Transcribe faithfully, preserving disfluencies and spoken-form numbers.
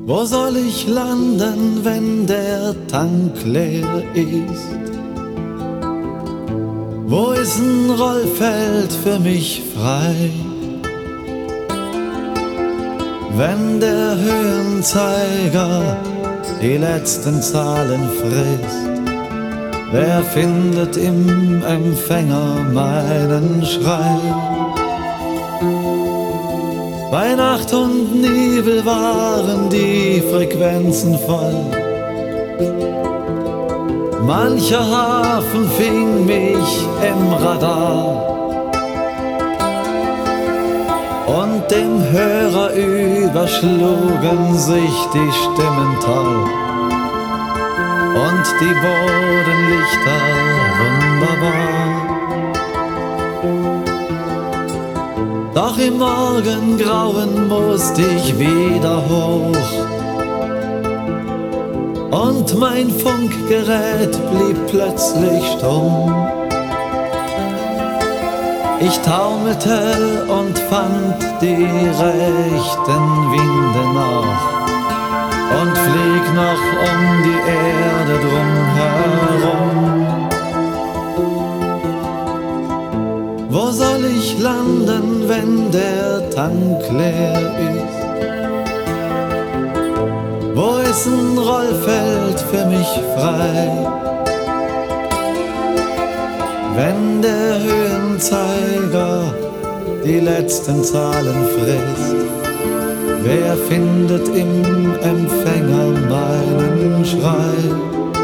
Wo soll ich landen, wenn der Tank leer ist? Wo ist ein Rollfeld für mich frei? Wenn der Höhenzeiger die letzten Zahlen frisst, wer findet im Empfänger meinen Schrei? Bei Nacht und Nebel waren die Frequenzen voll. Mancher Hafen fing mich im Radar. Und dem Hörer überschlugen sich die Stimmen toll. Und die Bodenlichter wunderbar. Doch im Morgengrauen musste ich wieder hoch. Und mein Funkgerät blieb plötzlich stumm. Ich taumelte und fand die rechten Winde noch und flieg noch um die Erde drumherum. Wo soll ich landen, wenn der Tank leer ist? Wo ist ein Rollfeld für mich frei? Wenn der Höhenzeiger die letzten Zahlen frisst, wer findet im Empfänger meinen Schrei?